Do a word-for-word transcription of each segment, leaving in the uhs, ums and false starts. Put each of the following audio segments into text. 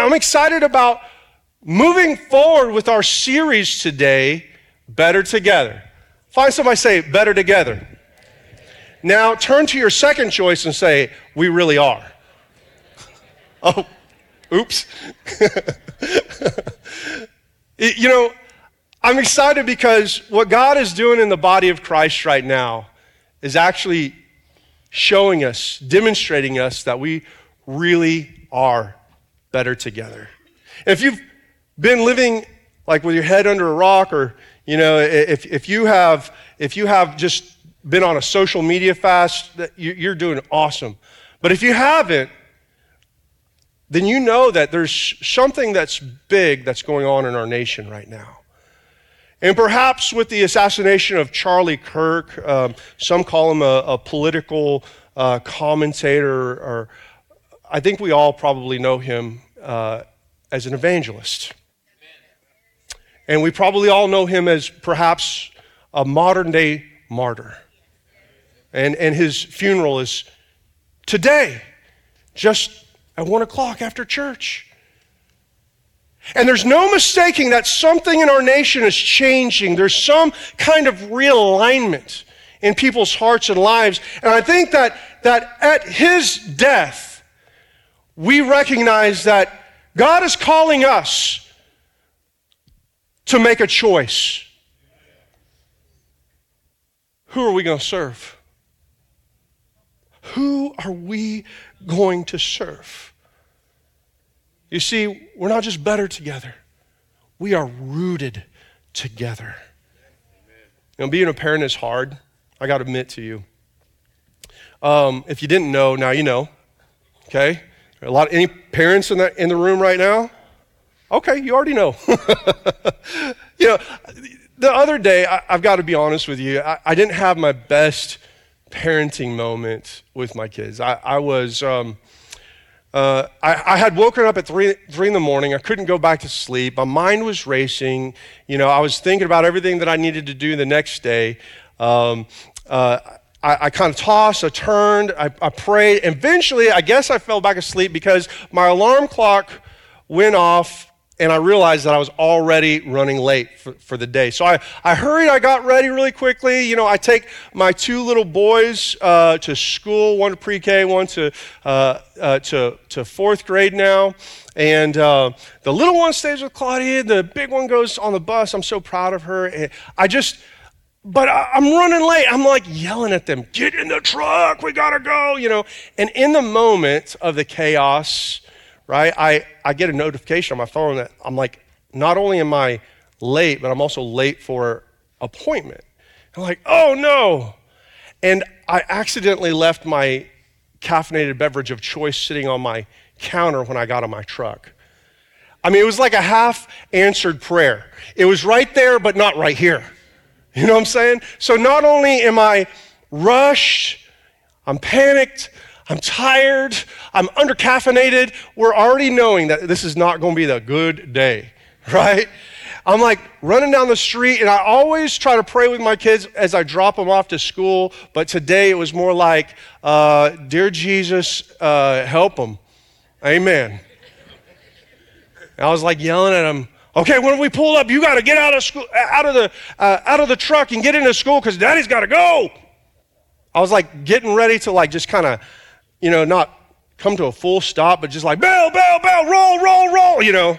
I'm excited about moving forward with our series today, Better Together. Find somebody, say, better together. Now turn to your second choice and say, we really are. Oh, oops. You know, I'm excited because what God is doing in the body of Christ right now is actually showing us, demonstrating us that we really are better together. And if you've been living like with your head under a rock, or you know, if if you have if you have just been on a social media fast, that you're doing awesome. But if you haven't, then you know that there's something that's big that's going on in our nation right now. And perhaps with the assassination of Charlie Kirk, um, some call him a, a political uh, commentator, or I think we all probably know him uh, as an evangelist. And we probably all know him as perhaps a modern day martyr. And, and his funeral is today, just at one o'clock after church. And there's no mistaking that something in our nation is changing. There's some kind of realignment in people's hearts and lives. And I think that, that at his death, we recognize that God is calling us to make a choice. Who are we going to serve? Who are we going to serve? You see, we're not just better together. We are rooted together. You know, being a parent is hard. I got to admit to you. Um, if you didn't know, now you know. Okay? A lot of, any parents in the in the room right now? Okay, you already know. You know, the other day, I, I've got to be honest with you. I, I didn't have my best parenting moment with my kids. I, I was, um, uh, I, I had woken up at three, three in the morning. I couldn't go back to sleep. My mind was racing. You know, I was thinking about everything that I needed to do the next day. Um, uh, I, I kind of tossed, I turned, I, I prayed. Eventually, I guess I fell back asleep because my alarm clock went off, and I realized that I was already running late for, for the day. So I, I hurried, I got ready really quickly. You know, I take my two little boys uh, to school, one to pre-K, one to, uh, uh, to, to fourth grade now. And uh, the little one stays with Claudia, the big one goes on the bus. I'm so proud of her. And I just, but I, I'm running late. I'm like yelling at them, get in the truck, we gotta go, you know. And in the moment of the chaos, right, I, I get a notification on my phone that I'm like, not only am I late, but I'm also late for appointment. I'm like, oh no. And I accidentally left my caffeinated beverage of choice sitting on my counter when I got on my truck. I mean, it was like a half-answered prayer. It was right there, but not right here. You know what I'm saying? So not only am I rushed, I'm panicked, I'm tired, I'm under-caffeinated. We're already knowing that this is not going to be the good day, right? I'm like running down the street, and I always try to pray with my kids as I drop them off to school, but today it was more like, uh, dear Jesus, uh, help them. Amen. And I was like yelling at them, okay, when we pull up, you got to get out of school, out of the, uh, out of the truck and get into school because Daddy's got to go. I was like getting ready to like just kind of, you know, not come to a full stop, but just like, bell, bell, bell, roll, roll, roll, you know.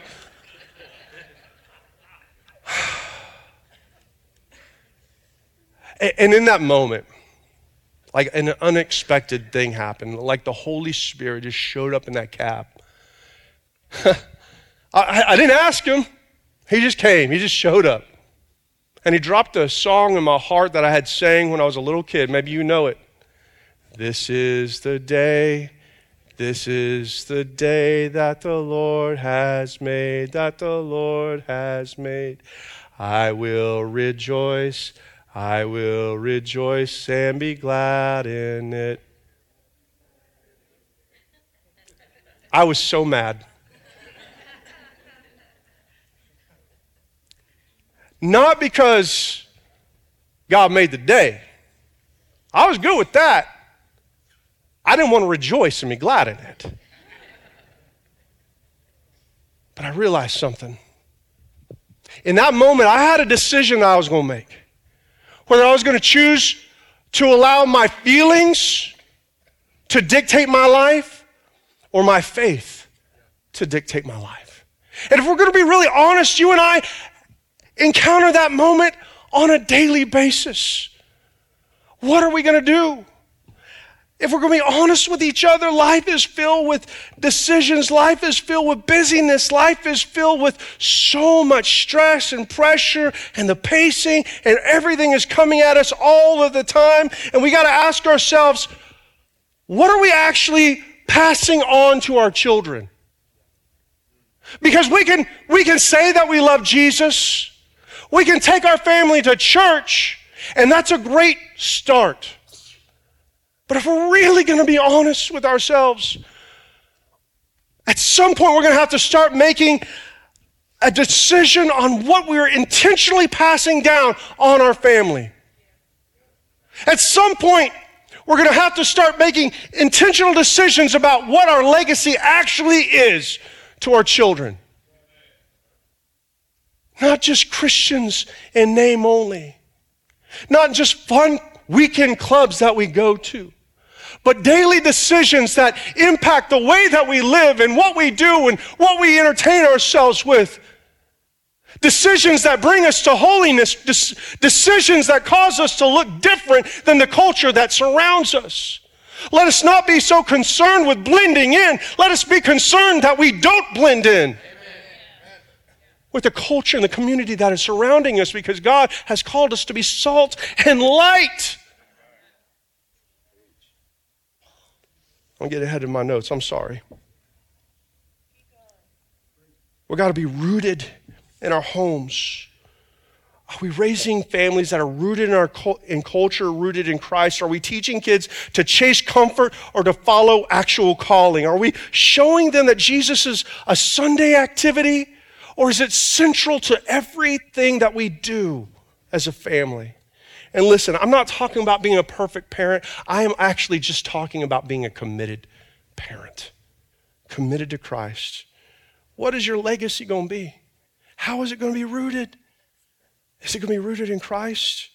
And in that moment, like an unexpected thing happened. Like the Holy Spirit just showed up in that cab. I, I didn't ask him. He just came. He just showed up. And he dropped a song in my heart that I had sang when I was a little kid. Maybe you know it. This is the day, this is the day that the Lord has made, that the Lord has made. I will rejoice, I will rejoice and be glad in it. I was so mad. Not because God made the day. I was good with that. I didn't want to rejoice and be glad in it. But I realized something. In that moment, I had a decision that I was going to make. Whether I was going to choose to allow my feelings to dictate my life or my faith to dictate my life. And if we're going to be really honest, you and I encounter that moment on a daily basis. What are we going to do? If we're going to be honest with each other, life is filled with decisions. Life is filled with busyness. Life is filled with so much stress and pressure and the pacing, and everything is coming at us all of the time. And we got to ask ourselves, what are we actually passing on to our children? Because we can, we can say that we love Jesus. We can take our family to church, and that's a great start. But if we're really going to be honest with ourselves, at some point we're going to have to start making a decision on what we're intentionally passing down on our family. At some point, we're going to have to start making intentional decisions about what our legacy actually is to our children. Not just Christians in name only. Not just fun weekend clubs that we go to, but daily decisions that impact the way that we live and what we do and what we entertain ourselves with. Decisions that bring us to holiness, decisions that cause us to look different than the culture that surrounds us. Let us not be so concerned with blending in. Let us be concerned that we don't blend in with the culture and the community that is surrounding us, because God has called us to be salt and light. I'll get ahead of my notes. I'm sorry. We've got to be rooted in our homes. Are we raising families that are rooted in our in culture, rooted in Christ? Are we teaching kids to chase comfort or to follow actual calling? Are we showing them that Jesus is a Sunday activity, or is it central to everything that we do as a family? And listen, I'm not talking about being a perfect parent. I am actually just talking about being a committed parent, committed to Christ. What is your legacy going to be? How is it going to be rooted? Is it going to be rooted in Christ?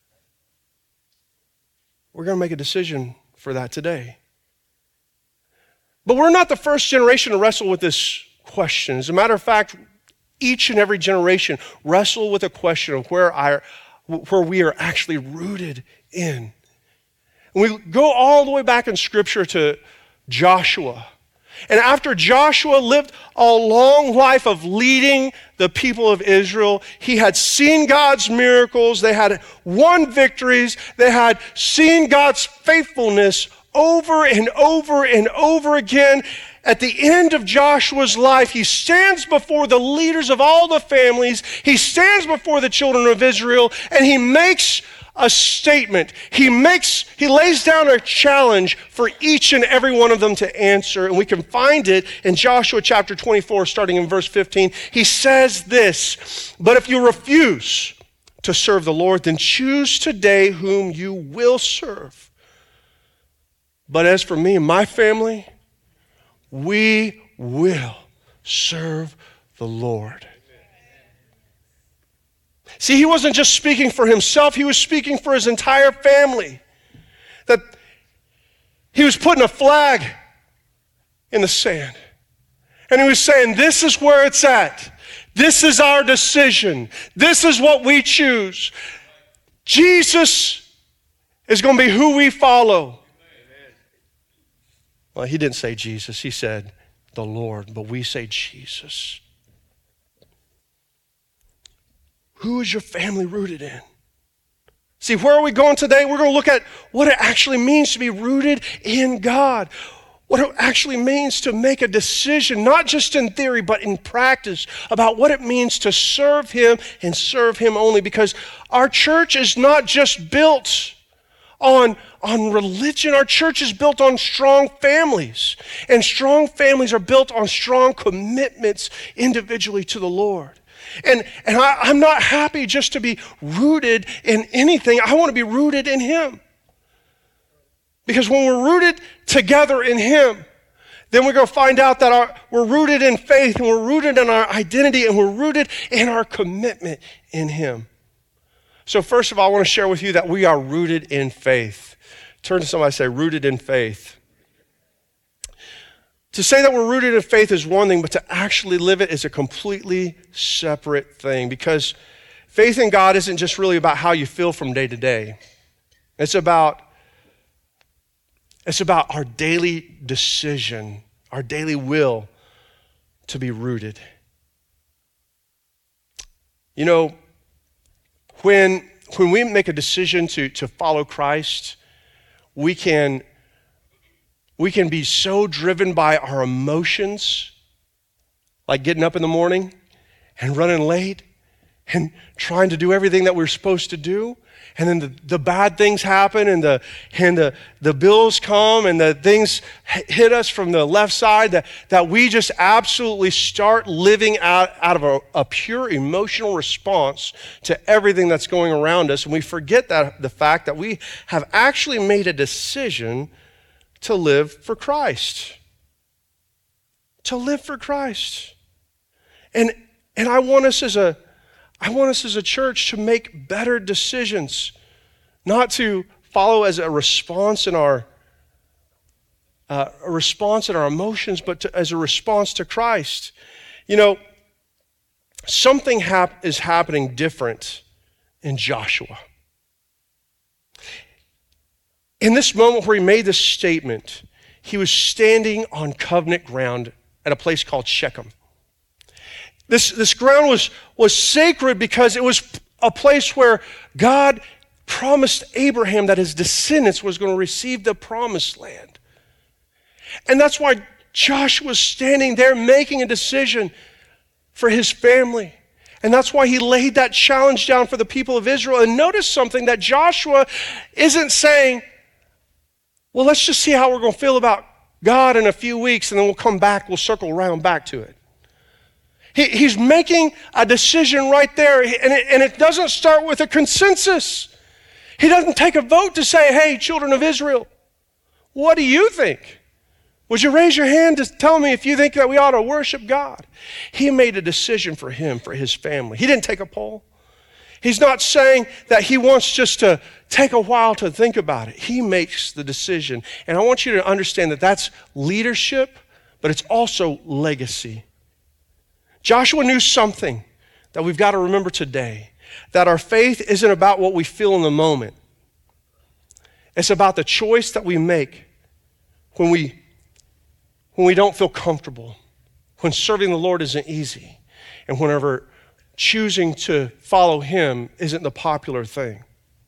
We're going to make a decision for that today. But we're not the first generation to wrestle with this question. As a matter of fact, each and every generation wrestle with a question of where, I, where we are actually rooted in. And we go all the way back in Scripture to Joshua. And after Joshua lived a long life of leading the people of Israel, he had seen God's miracles, they had won victories, they had seen God's faithfulness over and over and over again. At the end of Joshua's life, he stands before the leaders of all the families, he stands before the children of Israel, and he makes a statement. He makes, he lays down a challenge for each and every one of them to answer, and we can find it in Joshua chapter twenty-four, starting in verse fifteen. He says this, "But if you refuse to serve the Lord, then choose today whom you will serve. But as for me and my family, we will serve the Lord." See, he wasn't just speaking for himself, he was speaking for his entire family. That he was putting a flag in the sand. And he was saying, this is where it's at. This is our decision. This is what we choose. Jesus is going to be who we follow. Well, he didn't say Jesus. He said the Lord, but we say Jesus. Who is your family rooted in? See, where are we going today? We're going to look at what it actually means to be rooted in God. What it actually means to make a decision, not just in theory, but in practice, about what it means to serve him and serve him only. Because our church is not just built on, on religion. Our church is built on strong families. And strong families are built on strong commitments individually to the Lord. And, and I, I'm not happy just to be rooted in anything. I want to be rooted in him. Because when we're rooted together in him, then we're going to find out that our, we're rooted in faith, and we're rooted in our identity, and we're rooted in our commitment in him. So first of all, I want to share with you that we are rooted in faith. Turn to somebody and say, rooted in faith. To say that we're rooted in faith is one thing, but to actually live it is a completely separate thing, because faith in God isn't just really about how you feel from day to day. It's about, it's about our daily decision, our daily will to be rooted. You know, when, when we make a decision to, to follow Christ, we can We can be so driven by our emotions, like getting up in the morning and running late and trying to do everything that we're supposed to do. And then the, the bad things happen, and the and the, the bills come, and the things hit us from the left side, that, that we just absolutely start living out, out of a, a pure emotional response to everything that's going around us. And we forget that the fact that we have actually made a decision to live for Christ. To live for Christ. And and I want us as a I want us as a church to make better decisions, not to follow as a response in our uh, a response in our emotions, but to, as a response to Christ. You know, something hap- is happening different in Joshua. In this moment where he made this statement, he was standing on covenant ground at a place called Shechem. This, this ground was, was sacred because it was a place where God promised Abraham that his descendants was going to receive the promised land. And that's why Joshua was standing there making a decision for his family. And that's why he laid that challenge down for the people of Israel. And notice something, that Joshua isn't saying, well, let's just see how we're going to feel about God in a few weeks, and then we'll come back, we'll circle around back to it. He, he's making a decision right there, and it, and it doesn't start with a consensus. He doesn't take a vote to say, hey, children of Israel, what do you think? Would you raise your hand to tell me if you think that we ought to worship God? He made a decision for him, for his family. He didn't take a poll. He's not saying that he wants just to take a while to think about it. He makes the decision. And I want you to understand that that's leadership, but it's also legacy. Joshua knew something that we've got to remember today, that our faith isn't about what we feel in the moment. It's about the choice that we make when we, when we don't feel comfortable, when serving the Lord isn't easy, and whenever choosing to follow him isn't the popular thing.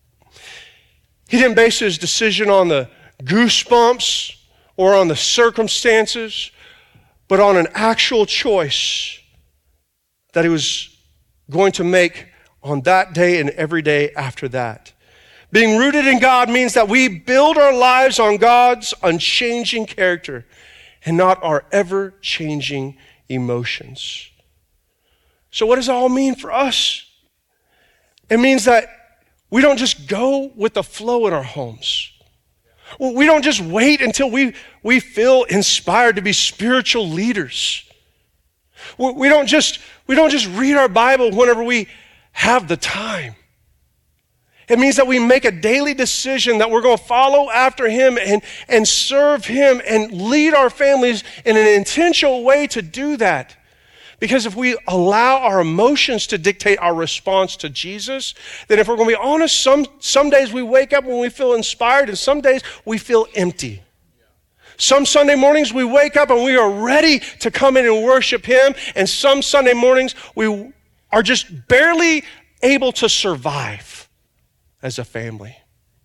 He didn't base his decision on the goosebumps or on the circumstances, but on an actual choice that he was going to make on that day and every day after that. Being rooted in God means that we build our lives on God's unchanging character and not our ever-changing emotions. So what does it all mean for us? It means that we don't just go with the flow in our homes. We don't just wait until we, we feel inspired to be spiritual leaders. We don't just, we don't just read our Bible whenever we have the time. It means that we make a daily decision that we're going to follow after him and, and serve him and lead our families in an intentional way to do that. Because if we allow our emotions to dictate our response to Jesus, then if we're going to be honest, some, some days we wake up and we feel inspired, and some days we feel empty. Some Sunday mornings we wake up and we are ready to come in and worship him, and some Sunday mornings we are just barely able to survive as a family.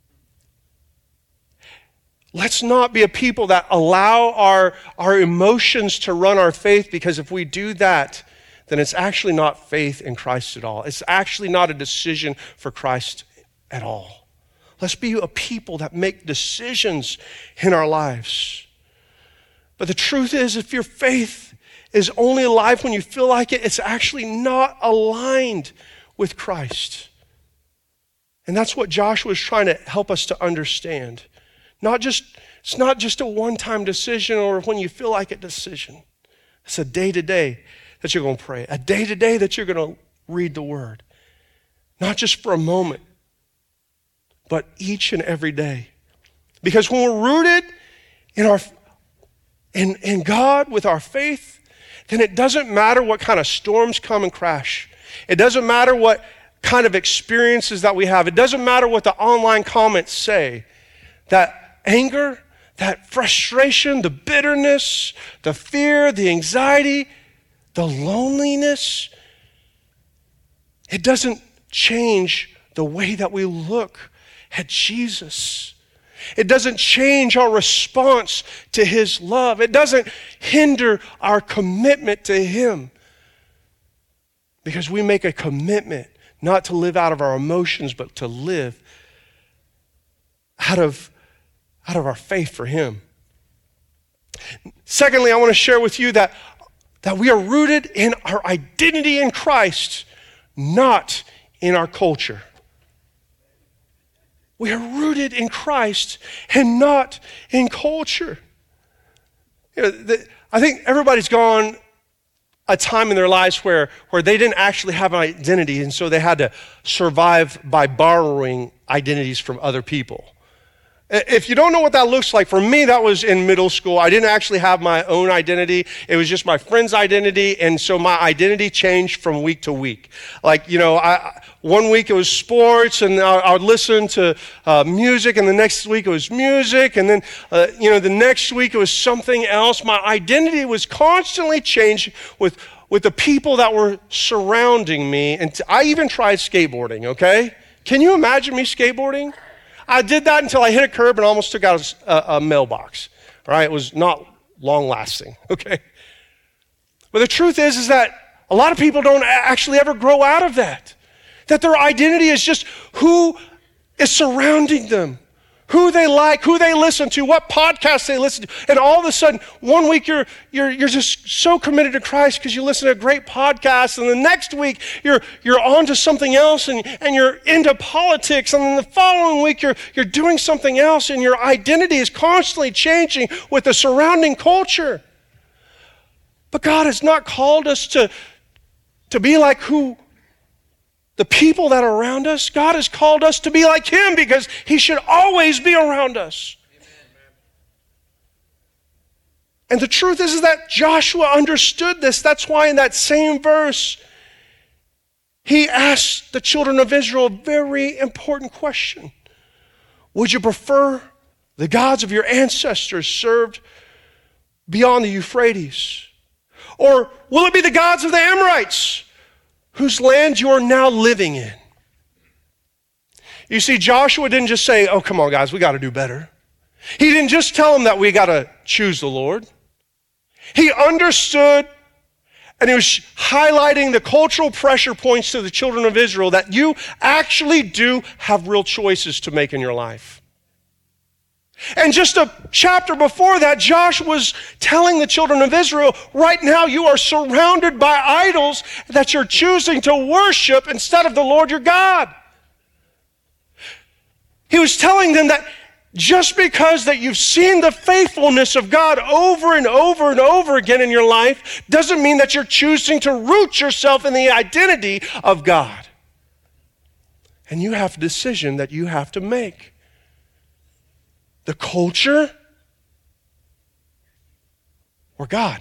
Let's not be a people that allow our, our emotions to run our faith, because if we do that, then it's actually not faith in Christ at all. It's actually not a decision for Christ at all. Let's be a people that make decisions in our lives. But the truth is, if your faith is only alive when you feel like it, it's actually not aligned with Christ. And that's what Joshua is trying to help us to understand. Not just, it's not just a one-time decision or when you feel like a decision. It's a day-to-day that you're going to pray. A day-to-day that you're going to read the word. Not just for a moment, but each and every day. Because when we're rooted in our in, in God with our faith, then it doesn't matter what kind of storms come and crash. It doesn't matter what kind of experiences that we have. It doesn't matter what the online comments say. That anger, that frustration, the bitterness, the fear, the anxiety, the loneliness, it doesn't change the way that we look at Jesus. It doesn't change our response to his love. It doesn't hinder our commitment to him. Because we make a commitment not to live out of our emotions, but to live out of, out of our faith for him. Secondly, I want to share with you that, that we are rooted in our identity in Christ, not in our culture. We are rooted in Christ and not in culture. You know, the, I think everybody's gone a time in their lives where, where they didn't actually have an identity, and so they had to survive by borrowing identities from other people. If you don't know what that looks like, for me, that was in middle school. I didn't actually have my own identity. It was just my friend's identity, and so my identity changed from week to week. Like, you know, I, one week it was sports, and I, I would listen to uh, music, and the next week it was music, and then, uh, you know, the next week it was something else. My identity was constantly changing with, with the people that were surrounding me, and t- I even tried skateboarding, okay? Can you imagine me skateboarding? I did that until I hit a curb and almost took out a, a mailbox. All right, it was not long lasting, okay? But the truth is, is that a lot of people don't actually ever grow out of that. That their identity is just who is surrounding them, who they like, who they listen to, what podcasts they listen to. And all of a sudden, one week you're you're you're just so committed to Christ because you listen to a great podcast, and the next week you're you're on to something else and, and you're into politics, and then the following week you're you're doing something else, and your identity is constantly changing with the surrounding culture. But God has not called us to, to be like who the people that are around us. God has called us to be like him because he should always be around us. Amen. And the truth is, is that Joshua understood this. That's why in that same verse, he asked the children of Israel a very important question. Would you prefer the gods of your ancestors served beyond the Euphrates? Or will it be the gods of the Amorites, whose land you are now living in? You see, Joshua didn't just say, oh, come on, guys, we got to do better. He didn't just tell them that we got to choose the Lord. He understood, and he was highlighting the cultural pressure points to the children of Israel that you actually do have real choices to make in your life. And just a chapter before that, Joshua was telling the children of Israel, right now you are surrounded by idols that you're choosing to worship instead of the Lord your God. He was telling them that just because that you've seen the faithfulness of God over and over and over again in your life doesn't mean that you're choosing to root yourself in the identity of God. And you have a decision that you have to make. The culture or God?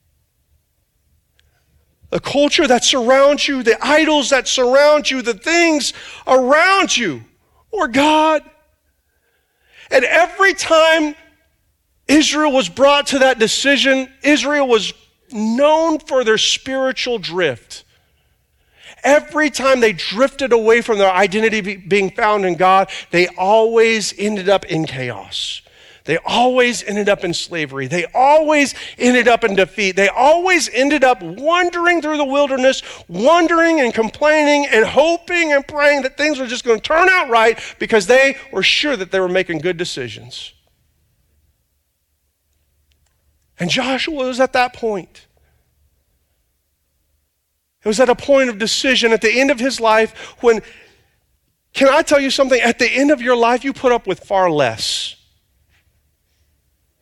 The culture that surrounds you, the idols that surround you, the things around you, or God? And every time Israel was brought to that decision, Israel was known for their spiritual drift. Every time they drifted away from their identity be, being found in God, they always ended up in chaos. They always ended up in slavery. They always ended up in defeat. They always ended up wandering through the wilderness, wondering and complaining and hoping and praying that things were just going to turn out right because they were sure that they were making good decisions. And Joshua was at that point. It was at a point of decision at the end of his life when, can I tell you something? At the end of your life, you put up with far less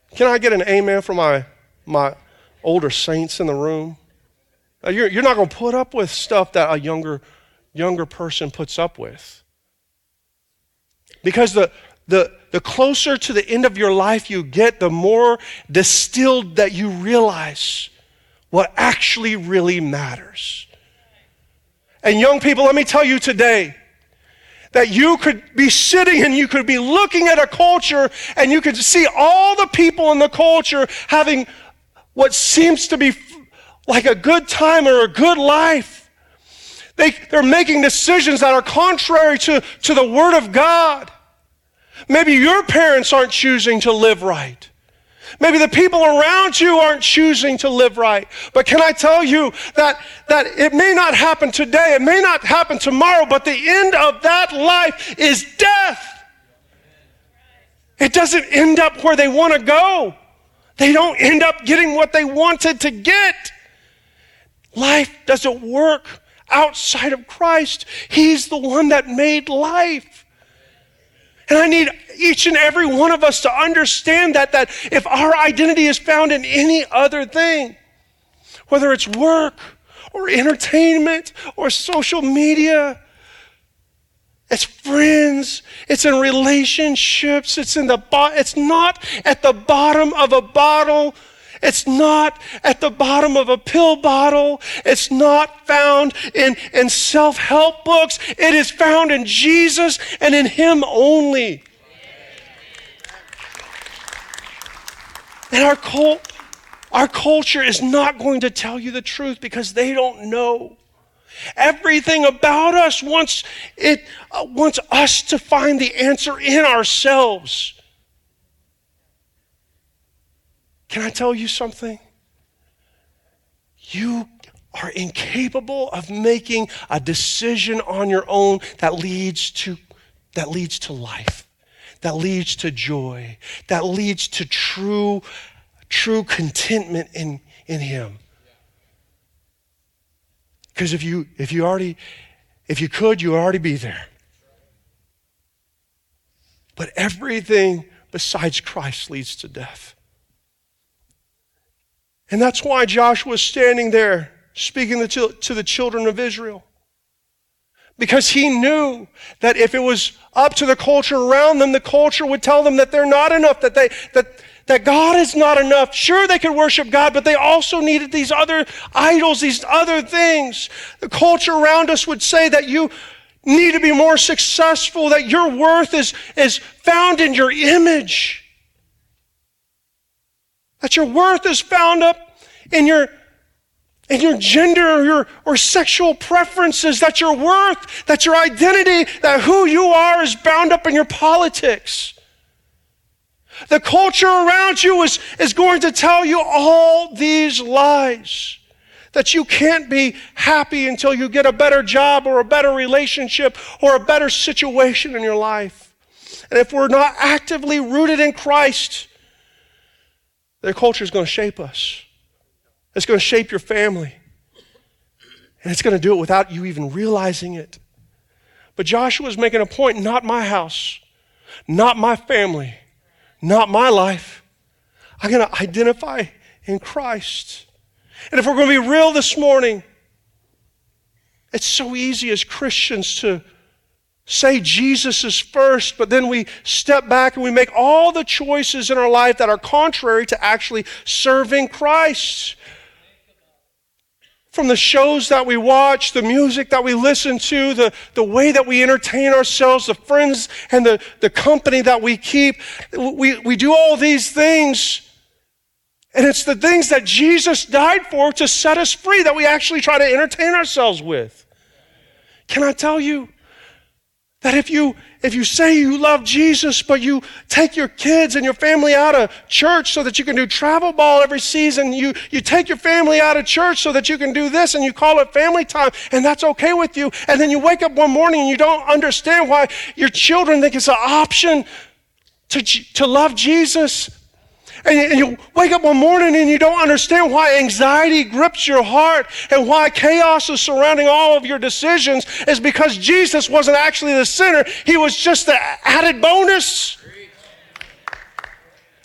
Can I get an amen from my, my older saints in the room? Uh, you're, you're not going to put up with stuff that a younger, younger person puts up with. Because the, the, the closer to the end of your life you get, the more distilled that you realize what actually really matters. And young people, let me tell you today, that you could be sitting and you could be looking at a culture and you could see all the people in the culture having what seems to be like a good time or a good life. They, they're making decisions that are contrary to, to the Word of God. Maybe your parents aren't choosing to live right. Maybe the people around you aren't choosing to live right. But can I tell you that, that it may not happen today, it may not happen tomorrow, but the end of that life is death. It doesn't end up where they want to go. They don't end up getting what they wanted to get. Life doesn't work outside of Christ. He's the one that made life. And I need each and every one of us to understand that, that if our identity is found in any other thing, whether it's work or entertainment or social media, it's friends, it's in relationships, it's in the bo- it's not at the bottom of a bottle. It's not at the bottom of a pill bottle. It's not found in, in self-help books. It is found in Jesus and in Him only. And our cult, our culture is not going to tell you the truth because they don't know. Everything about us wants it uh, wants us to find the answer in ourselves. Can I tell you something? You are incapable of making a decision on your own that leads to that leads to life, that leads to joy, that leads to true, true contentment in, in Him. Because if you if you already if you could, you would already be there. But everything besides Christ leads to death. And that's why Joshua was standing there speaking to, to the children of Israel. Because he knew that if it was up to the culture around them, the culture would tell them that they're not enough, that they that, that God is not enough. Sure, they could worship God, but they also needed these other idols, these other things. The culture around us would say that you need to be more successful, that your worth is, is found in your image. That your worth is found up in your, in your gender or your or sexual preferences, that your worth, that your identity, that who you are is bound up in your politics. The culture around you is, is going to tell you all these lies. That you can't be happy until you get a better job or a better relationship or a better situation in your life. And if we're not actively rooted in Christ, their culture is going to shape us. It's going to shape your family. And it's going to do it without you even realizing it. But Joshua is making a point, not my house, not my family, not my life. I'm going to identify in Christ. And if we're going to be real this morning, it's so easy as Christians to say Jesus is first, but then we step back and we make all the choices in our life that are contrary to actually serving Christ. From the shows that we watch, the music that we listen to, the, the way that we entertain ourselves, the friends and the, the company that we keep, we, we do all these things. And it's the things that Jesus died for to set us free that we actually try to entertain ourselves with. Can I tell you that if you if you say you love Jesus, but you take your kids and your family out of church so that you can do travel ball every season, you, you take your family out of church so that you can do this and you call it family time, and that's okay with you, and then you wake up one morning and you don't understand why your children think it's an option to, to love Jesus. And you wake up one morning and you don't understand why anxiety grips your heart and why chaos is surrounding all of your decisions is because Jesus wasn't actually the center. He was just the added bonus.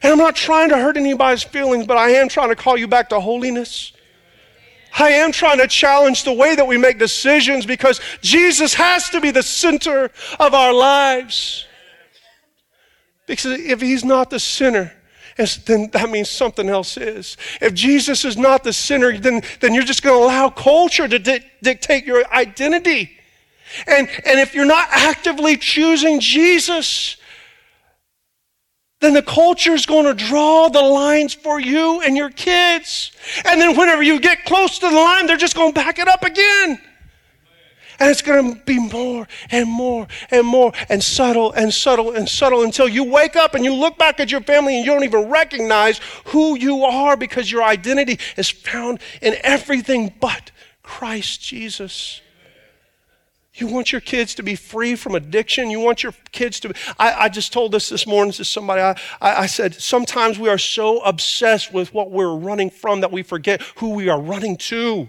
And I'm not trying to hurt anybody's feelings, but I am trying to call you back to holiness. I am trying to challenge the way that we make decisions, because Jesus has to be the center of our lives. Because if he's not the center, then that means something else is. If Jesus is not the center, then, then you're just going to allow culture to di- dictate your identity. And, and if you're not actively choosing Jesus, then the culture is going to draw the lines for you and your kids. And then whenever you get close to the line, they're just going to back it up again. And it's going to be more and more and more and subtle and subtle and subtle until you wake up and you look back at your family and you don't even recognize who you are, because your identity is found in everything but Christ Jesus. You want your kids to be free from addiction. You want your kids to be, I, I just told this this morning to somebody. I, I, I said, sometimes we are so obsessed with what we're running from that we forget who we are running to.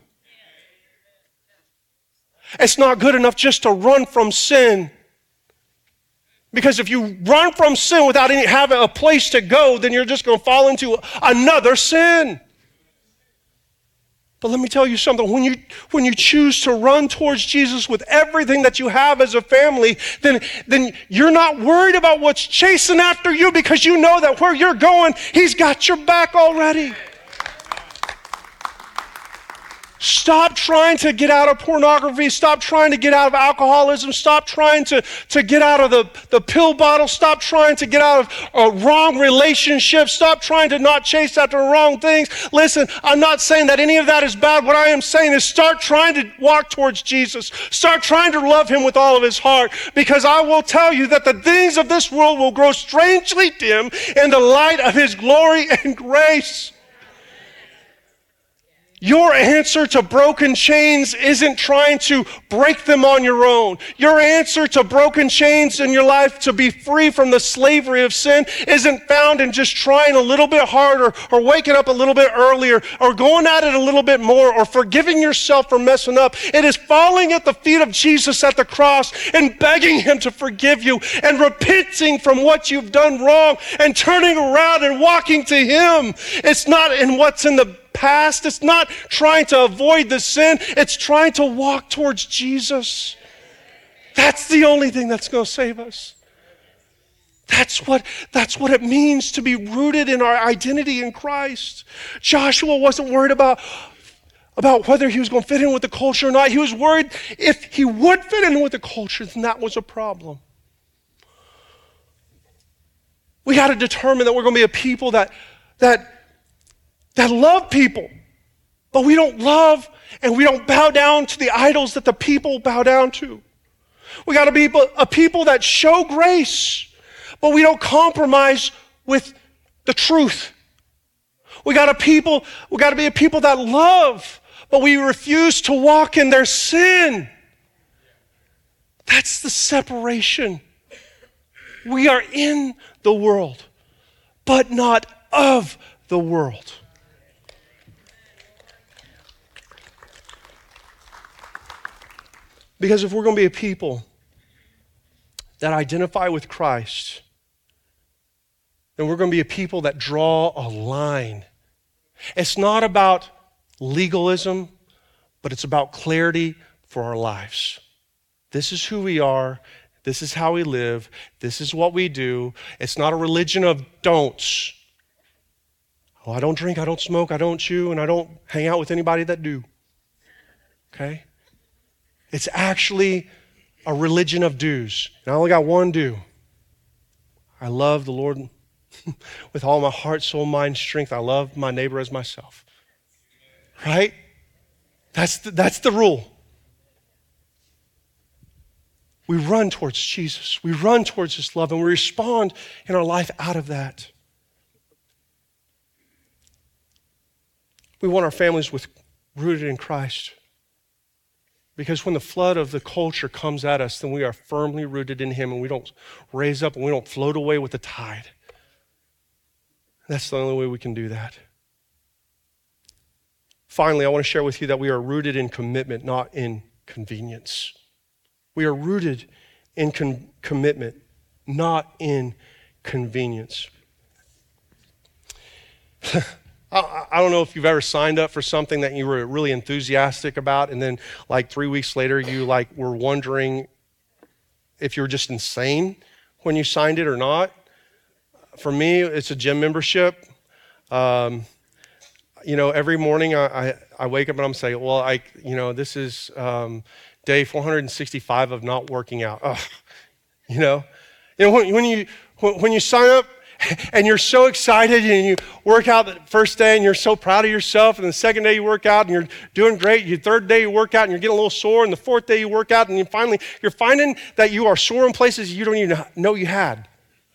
It's not good enough just to run from sin. Because if you run from sin without any, having a place to go, then you're just going to fall into another sin. But let me tell you something, when you when you choose to run towards Jesus with everything that you have as a family, then, then you're not worried about what's chasing after you, because you know that where you're going, he's got your back already. Stop trying to get out of pornography. Stop trying to get out of alcoholism. Stop trying to, to get out of the, the pill bottle. Stop trying to get out of uh, wrong relationships. Stop trying to not chase after wrong things. Listen, I'm not saying that any of that is bad. What I am saying is start trying to walk towards Jesus. Start trying to love him with all of his heart, because I will tell you that the things of this world will grow strangely dim in the light of his glory and grace. Your answer to broken chains isn't trying to break them on your own. Your answer to broken chains in your life to be free from the slavery of sin isn't found in just trying a little bit harder, or waking up a little bit earlier, or going at it a little bit more, or forgiving yourself for messing up. It is falling at the feet of Jesus at the cross and begging him to forgive you, and repenting from what you've done wrong and turning around and walking to him. It's not in what's in the past. It's not trying to avoid the sin. It's trying to walk towards Jesus. That's the only thing that's going to save us. That's what, that's what it means to be rooted in our identity in Christ. Joshua wasn't worried about, about whether he was going to fit in with the culture or not. He was worried if he would fit in with the culture, then that was a problem. We got to determine that we're going to be a people that that that love people, but we don't love and we don't bow down to the idols that the people bow down to. We got to be a people that show grace, but we don't compromise with the truth. We got to people, we got to be a people that love, but we refuse to walk in their sin. That's the separation. We are in the world, but not of the world. Because if we're going to be a people that identify with Christ, then we're going to be a people that draw a line. It's not about legalism, but it's about clarity for our lives. This is who we are. This is how we live. This is what we do. It's not a religion of don'ts. Oh, I don't drink, I don't smoke, I don't chew, and I don't hang out with anybody that do. Okay? It's actually a religion of do's. And I only got one do. I love the Lord with all my heart, soul, mind, strength. I love my neighbor as myself. Right? That's the, that's the rule. We run towards Jesus. We run towards his love, and we respond in our life out of that. We want our families with rooted in Christ. Because when the flood of the culture comes at us, then we are firmly rooted in him, and we don't raise up and we don't float away with the tide. That's the only way we can do that. Finally, I want to share with you that we are rooted in commitment, not in convenience. We are rooted in con- commitment, not in convenience. I, I don't know if you've ever signed up for something that you were really enthusiastic about, and then like three weeks later, you like were wondering if you were just insane when you signed it or not. For me, it's a gym membership. Um, you know, every morning I, I, I wake up and I'm saying, well, I, you know, this is um, day four hundred sixty-five of not working out. Ugh. You know, you know when, when you when, when you sign up and you're so excited and you work out the first day and you're so proud of yourself, and the second day you work out and you're doing great. Your third day you work out and you're getting a little sore, and the fourth day you work out and you finally you're finding that you are sore in places you don't even know you had.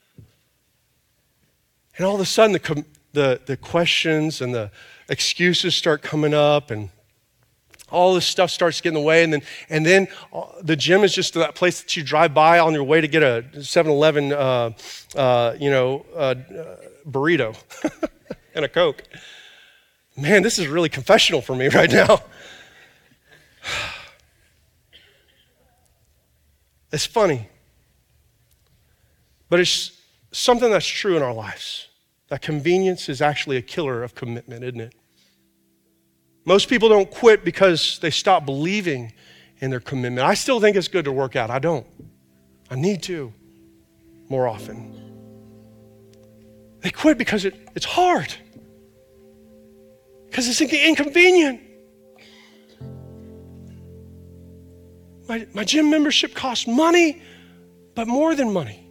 And all of a sudden the the the questions and the excuses start coming up, and all this stuff starts getting in the way, and then and then the gym is just that place that you drive by on your way to get a seven eleven, uh, uh, you know, uh, burrito and a Coke. Man, this is really confessional for me right now. It's funny, but it's something that's true in our lives. That convenience is actually a killer of commitment, isn't it? Most people don't quit because they stop believing in their commitment. I still think it's good to work out. I don't. I need to more often. They quit because it, it's hard. Because it's inconvenient. My, my gym membership costs money, but more than money.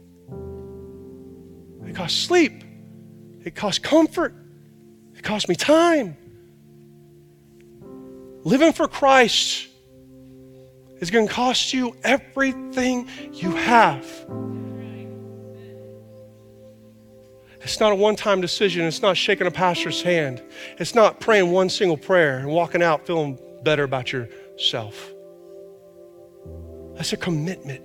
It costs sleep. It costs comfort. It costs me time. Living for Christ is going to cost you everything you have. It's not a one-time decision. It's not shaking a pastor's hand. It's not praying one single prayer and walking out feeling better about yourself. That's a commitment.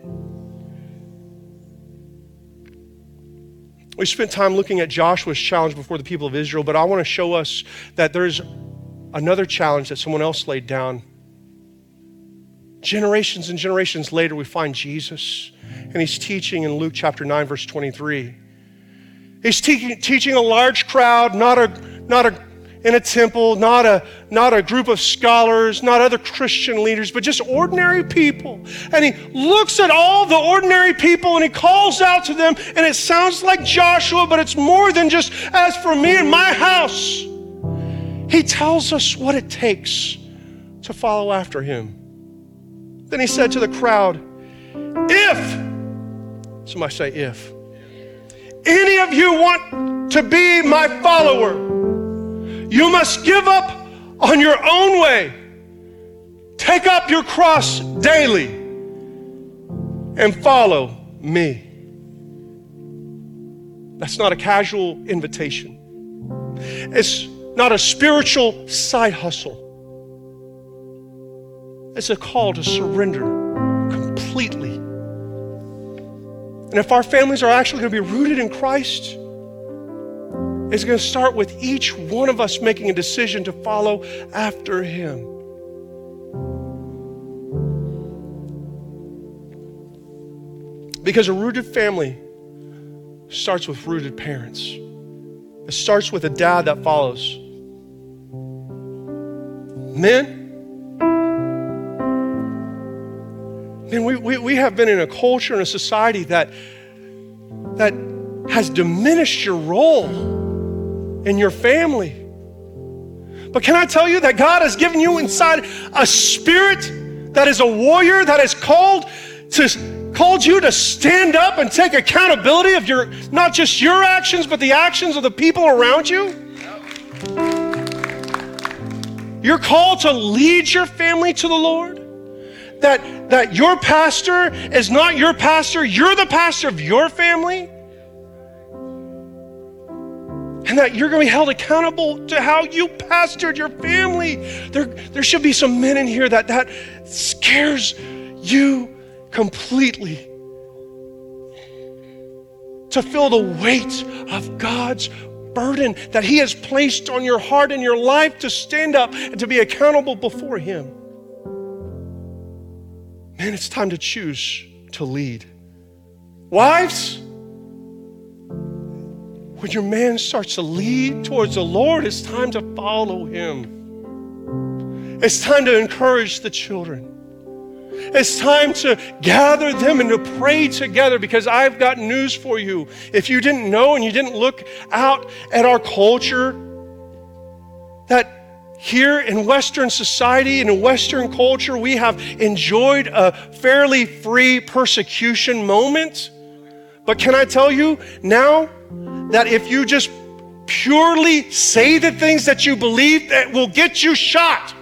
We spent time looking at Joshua's challenge before the people of Israel, but I want to show us that there's another challenge that someone else laid down. Generations and generations later, we find Jesus, and he's teaching in Luke chapter nine, verse twenty-three. He's te- teaching a large crowd, not a, not a, in a temple, not a, not a group of scholars, not other Christian leaders, but just ordinary people. And he looks at all the ordinary people and he calls out to them, and it sounds like Joshua, but it's more than just, as for me and my house. He tells us what it takes to follow after him. Then he said to the crowd, if, somebody say if, any of you want to be my follower, you must give up on your own way. Take up your cross daily and follow me. That's not a casual invitation. It's not a spiritual side hustle. It's a call to surrender completely. And if our families are actually going to be rooted in Christ, it's going to start with each one of us making a decision to follow after him. Because a rooted family starts with rooted parents. It starts with a dad that follows. Men, man, we, we, we have been in a culture and a society that, that has diminished your role in your family. But can I tell you that God has given you inside a spirit that is a warrior, that is called to called you to stand up and take accountability of your, not just your actions, but the actions of the people around you? You're called to lead your family to the Lord. That, that your pastor is not your pastor, you're the pastor of your family. And that you're going to be held accountable to how you pastored your family. There, there should be some men in here that that scares you completely. To feel the weight of God's burden that he has placed on your heart and your life to stand up and to be accountable before him. Man, it's time to choose to lead. Wives, when your man starts to lead towards the Lord, it's time to follow him. It's time to encourage the children. It's time to gather them and to pray together, because I've got news for you. If you didn't know and you didn't look out at our culture, that here in Western society and in Western culture, we have enjoyed a fairly free persecution moment. But can I tell you now that if you just purely say the things that you believe, that will get you shot.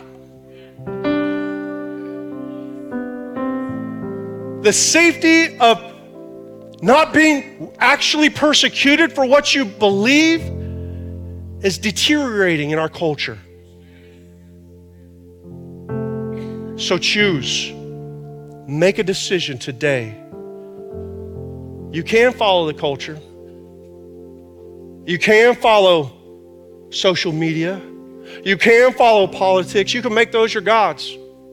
The safety of not being actually persecuted for what you believe is deteriorating in our culture. So choose. Make a decision today. You can follow the culture. You can follow social media. You can follow politics. You can make those your gods.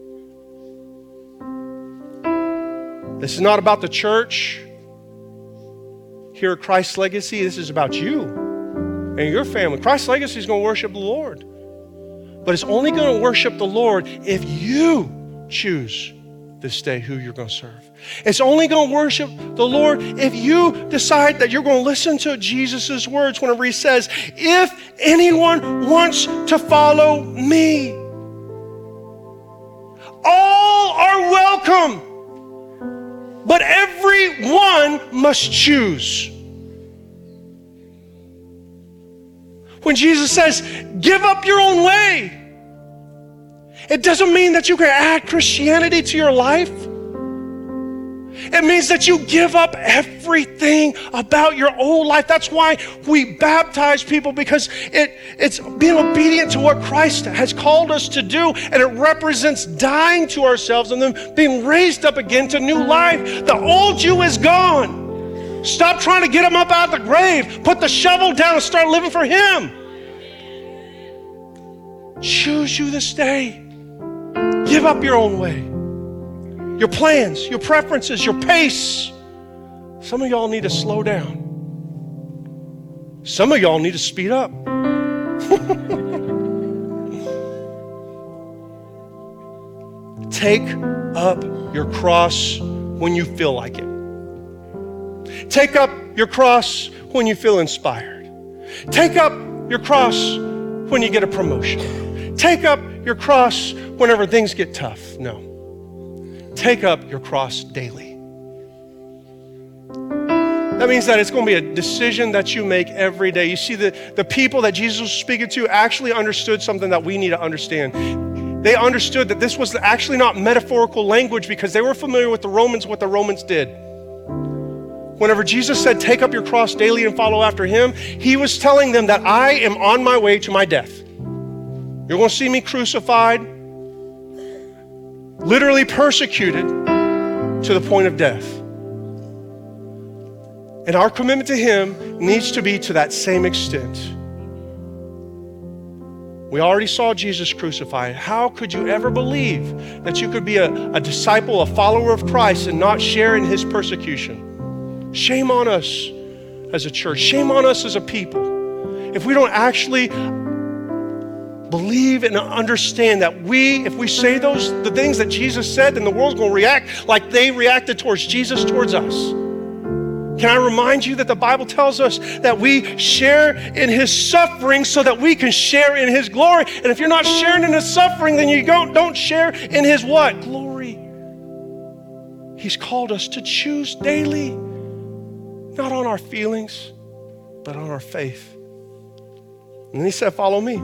This is not about the church. Here at Christ's Legacy, this is about you and your family. Christ's Legacy is going to worship the Lord. But it's only going to worship the Lord if you choose this day who you're going to serve. It's only going to worship the Lord if you decide that you're going to listen to Jesus' words whenever he says, if anyone wants to follow me, all are welcome, but everyone must choose. When Jesus says, give up your own way, it doesn't mean that you can add Christianity to your life. It means that you give up everything about your old life. That's why we baptize people, because it, it's being obedient to what Christ has called us to do, and it represents dying to ourselves and then being raised up again to new life. The old you is gone. Stop trying to get him up out of the grave. Put the shovel down and start living for him. Choose you this day. Give up your own way. Your plans, your preferences, your pace. Some of y'all need to slow down. Some of y'all need to speed up. Take up your cross when you feel like it. Take up your cross when you feel inspired. Take up your cross when you get a promotion. Take up your cross whenever things get tough. No. Take up your cross daily. That means that it's going to be a decision that you make every day. You see, the, the people that Jesus was speaking to actually understood something that we need to understand. They understood that this was actually not metaphorical language, because they were familiar with the Romans, what the Romans did. Whenever Jesus said, take up your cross daily and follow after him, he was telling them that I am on my way to my death. You're going to see me crucified, literally persecuted to the point of death. And our commitment to him needs to be to that same extent. We already saw Jesus crucified. How could you ever believe that you could be a, a disciple, a follower of Christ, and not share in his persecution? Shame on us as a church. Shame on us as a people. If we don't actually believe and understand that we, if we say those, the things that Jesus said, then the world's going to react like they reacted towards Jesus, towards us. Can I remind you that the Bible tells us that we share in his suffering so that we can share in his glory. And if you're not sharing in his suffering, then you don't, don't share in his what? Glory. He's called us to choose daily, not on our feelings, but on our faith. And then he said, follow me.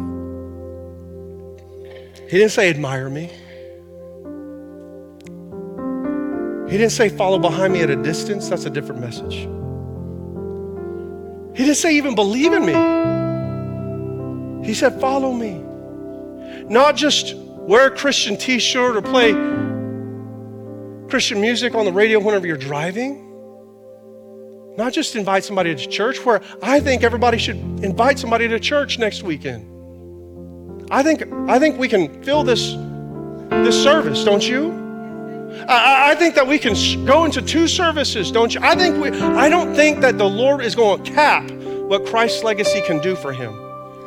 He didn't say, admire me. He didn't say, follow behind me at a distance. That's a different message. He didn't say, even believe in me. He said, follow me. Not just wear a Christian t-shirt or play Christian music on the radio whenever you're driving. Not just invite somebody to church, where I think everybody should invite somebody to church next weekend. I think, I think we can fill this, this service, don't you? I, I think that we can go into two services, don't you? I think we, I don't think that the Lord is going to cap what Christ's legacy can do for him.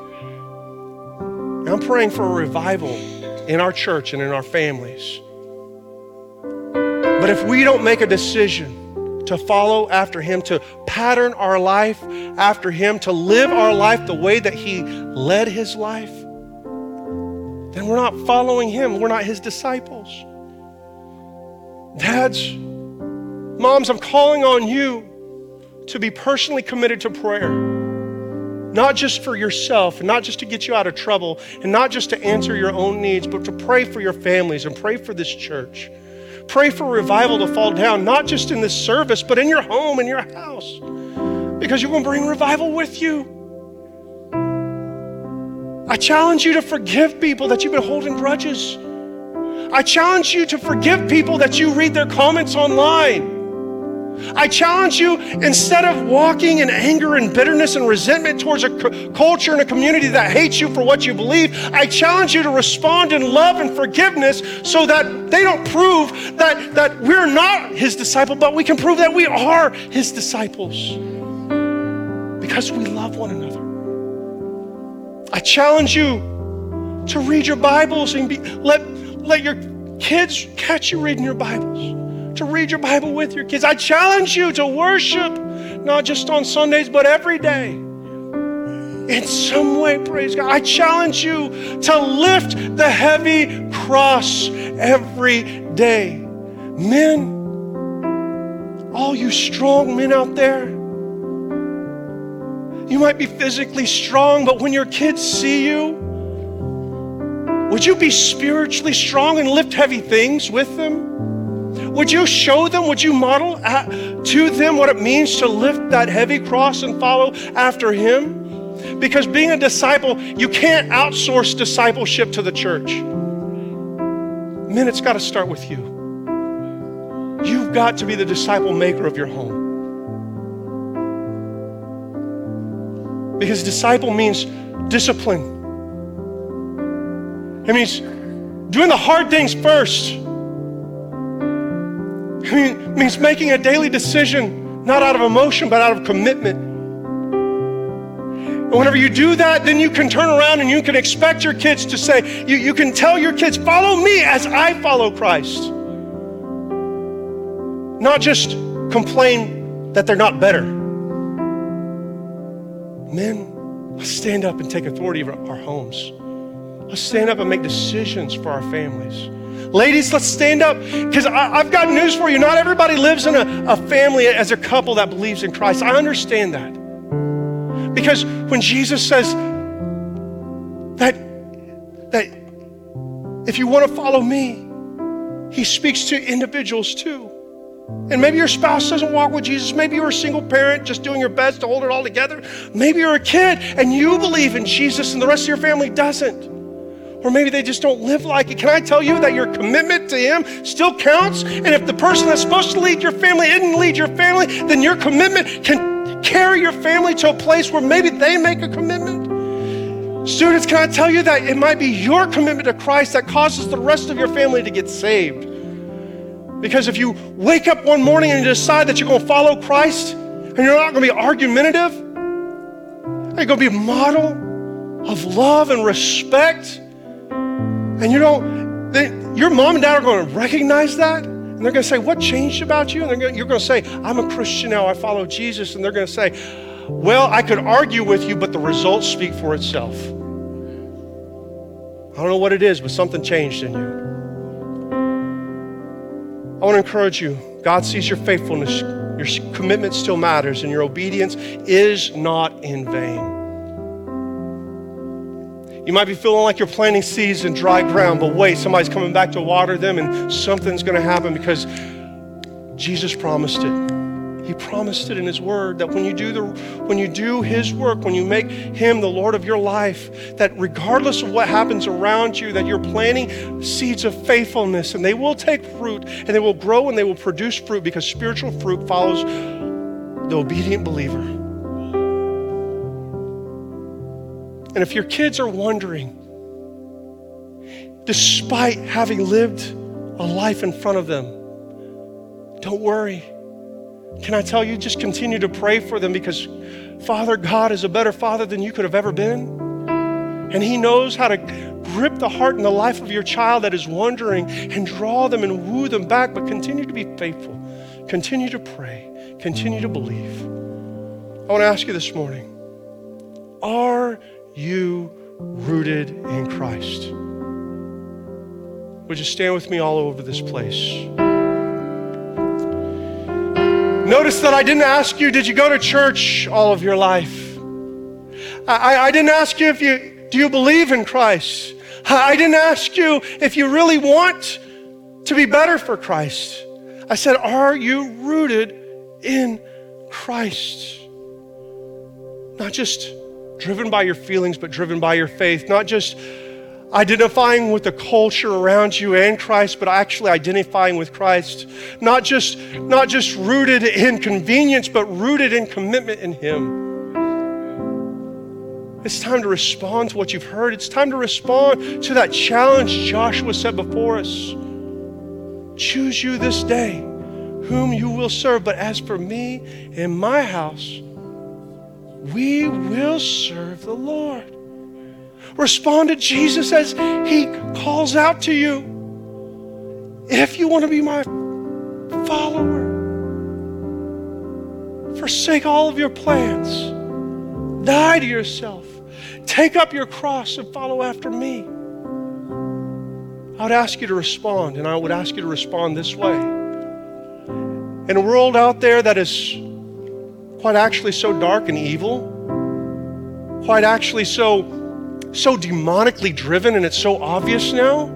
And I'm praying for a revival in our church and in our families. But if we don't make a decision to follow after him, to pattern our life after him, to live our life the way that he led his life, then we're not following him. We're not his disciples. Dads, moms, I'm calling on you to be personally committed to prayer. Not just for yourself, and not just to get you out of trouble, and not just to answer your own needs, but to pray for your families and pray for this church. Pray for revival to fall down, not just in this service, but in your home, in your house, because you're going to bring revival with you. I challenge you to forgive people that you've been holding grudges. I challenge you to forgive people that you read their comments online. I challenge you, instead of walking in anger and bitterness and resentment towards a c- culture and a community that hates you for what you believe, I challenge you to respond in love and forgiveness so that they don't prove that, that we're not his disciple, but we can prove that we are his disciples because we love one another. I challenge you to read your Bibles and be, let, let your kids catch you reading your Bibles. To read your Bible with your kids. I challenge you to worship, not just on Sundays, but every day. In some way, praise God. I challenge you to lift the heavy cross every day. Men, all you strong men out there, you might be physically strong, but when your kids see you, would you be spiritually strong and lift heavy things with them? Would you show them, would you model at, to them what it means to lift that heavy cross and follow after him? Because being a disciple, you can't outsource discipleship to the church. Men, it's got to start with you. You've got to be the disciple maker of your home. Because disciple means discipline. It means doing the hard things first. I mean, it means making a daily decision, not out of emotion, but out of commitment. And whenever you do that, then you can turn around and you can expect your kids to say, you, you can tell your kids, follow me as I follow Christ. Not just complain that they're not better. Men, let's stand up and take authority of our homes. Let's stand up and make decisions for our families. Ladies, let's stand up, because I've got news for you. Not everybody lives in a, a family as a couple that believes in Christ. I understand that. Because when Jesus says that, that if you want to follow me, he speaks to individuals too. And maybe your spouse doesn't walk with Jesus. Maybe you're a single parent just doing your best to hold it all together. Maybe you're a kid and you believe in Jesus and the rest of your family doesn't. Or maybe they just don't live like it. Can I tell you that your commitment to him still counts? And if the person that's supposed to lead your family didn't lead your family, then your commitment can carry your family to a place where maybe they make a commitment. Students, can I tell you that it might be your commitment to Christ that causes the rest of your family to get saved? Because if you wake up one morning and you decide that you're going to follow Christ and you're not going to be argumentative, you're going to be a model of love and respect. And you don't, they, your mom and dad are going to recognize that. And they're going to say, what changed about you? And they're going, you're going to say, I'm a Christian now, I follow Jesus. And they're going to say, well, I could argue with you, but the results speak for itself. I don't know what it is, but something changed in you. I want to encourage you. God sees your faithfulness. Your commitment still matters, and your obedience is not in vain. You might be feeling like you're planting seeds in dry ground, but wait, somebody's coming back to water them, and something's going to happen because Jesus promised it. He promised it in his word that when you do the when you do his work, when you make him the Lord of your life, that regardless of what happens around you, that you're planting seeds of faithfulness, and they will take fruit, and they will grow, and they will produce fruit, because spiritual fruit follows the obedient believer. And if your kids are wondering, despite having lived a life in front of them, don't worry. Can I tell you, just continue to pray for them, because Father God is a better father than you could have ever been. And he knows how to grip the heart and the life of your child that is wandering and draw them and woo them back, but continue to be faithful. Continue to pray. Continue to believe. I want to ask you this morning, are you rooted in Christ? Would you stand with me all over this place? Notice that I didn't ask you, did you go to church all of your life? I, I didn't ask you if you, do you believe in Christ? I didn't ask you if you really want to be better for Christ. I said, are you rooted in Christ? Not just driven by your feelings, but driven by your faith. Not just identifying with the culture around you and Christ, but actually identifying with Christ. Not just, not just rooted in convenience, but rooted in commitment in Him. It's time to respond to what you've heard. It's time to respond to that challenge Joshua set before us. Choose you this day whom you will serve. But as for me and my house, we will serve the Lord. Respond to Jesus as He calls out to you. If you want to be my follower, forsake all of your plans. Die to yourself. Take up your cross and follow after me. I would ask you to respond, and I would ask you to respond this way. In a world out there that is quite actually so dark and evil, quite actually so, so demonically driven, and it's so obvious now,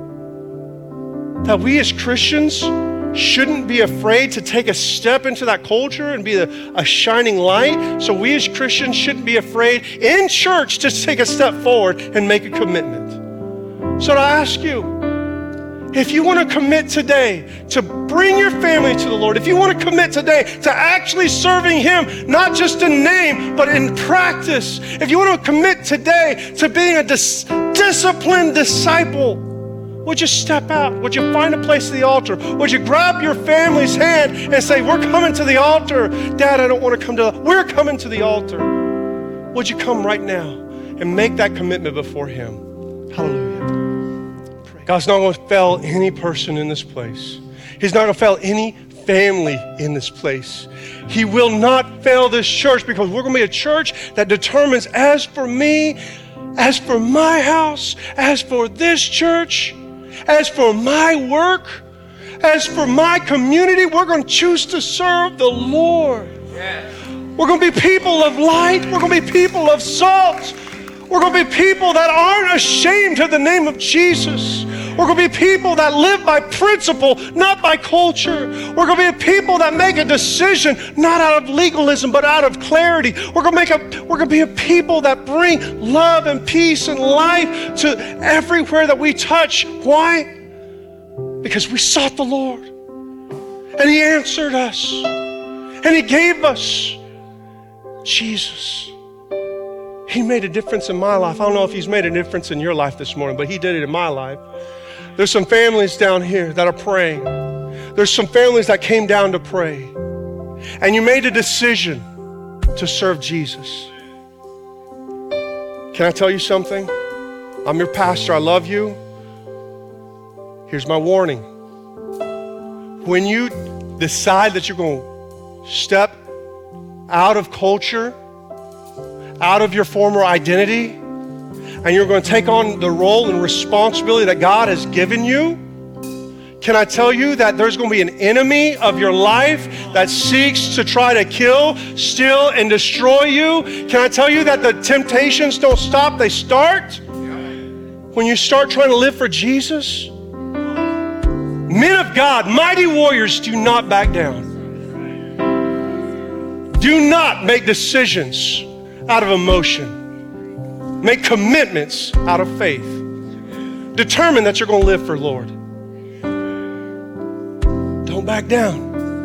that we as Christians shouldn't be afraid to take a step into that culture and be a, a shining light. So we as Christians shouldn't be afraid in church to take a step forward and make a commitment. So I ask you, if you want to commit today to bring your family to the Lord, if you want to commit today to actually serving Him, not just in name, but in practice, if you want to commit today to being a dis- disciplined disciple, would you step out? Would you find a place at the altar? Would you grab your family's hand and say, we're coming to the altar. Dad, I don't want to come to the, we're coming to the altar. Would you come right now and make that commitment before Him? Hallelujah. God's not going to fail any person in this place. He's not going to fail any family in this place. He will not fail this church, because we're going to be a church that determines, as for me, as for my house, as for this church, as for my work, as for my community, we're going to choose to serve the Lord. Yes. We're going to be people of light. We're going to be people of salt. We're going to be people that aren't ashamed of the name of Jesus. We're going to be people that live by principle, not by culture. We're going to be a people that make a decision, not out of legalism, but out of clarity. We're going to make a, we're going to be a people that bring love and peace and life to everywhere that we touch. Why? Because we sought the Lord, and He answered us, and He gave us Jesus. He made a difference in my life. I don't know if He's made a difference in your life this morning, but He did it in my life. There's some families down here that are praying. There's some families that came down to pray. And you made a decision to serve Jesus. Can I tell you something? I'm your pastor. I love you. Here's my warning. When you decide that you're going to step out of culture, out of your former identity, and you're going to take on the role and responsibility that God has given you, can I tell you that there's going to be an enemy of your life that seeks to try to kill, steal, and destroy you? Can I tell you that the temptations don't stop, they start? When you start trying to live for Jesus, men of God, mighty warriors, do not back down. Do not make decisions out of emotion. Make commitments out of faith. Determine that you're going to live for the Lord. Don't back down.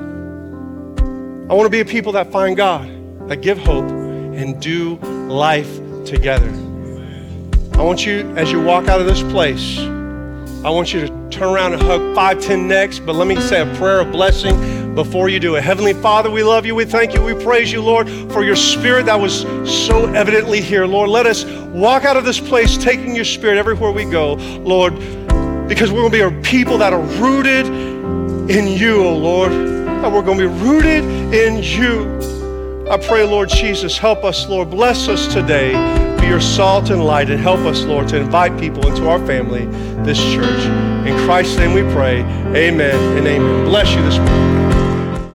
I want to be a people that find God, that give hope, and do life together. I want you, as you walk out of this place, I want you to turn around and hug five, ten necks, but let me say a prayer of blessing before you do it. Heavenly Father, we love you. We thank you. We praise you, Lord, for your spirit that was so evidently here. Lord, let us walk out of this place taking your spirit everywhere we go, Lord, because we're going to be a people that are rooted in you, oh Lord, that we're going to be rooted in you. I pray, Lord Jesus, help us, Lord. Bless us today. Be your salt and light, and help us, Lord, to invite people into our family, this church. In Christ's name we pray. Amen and amen. Bless you this morning.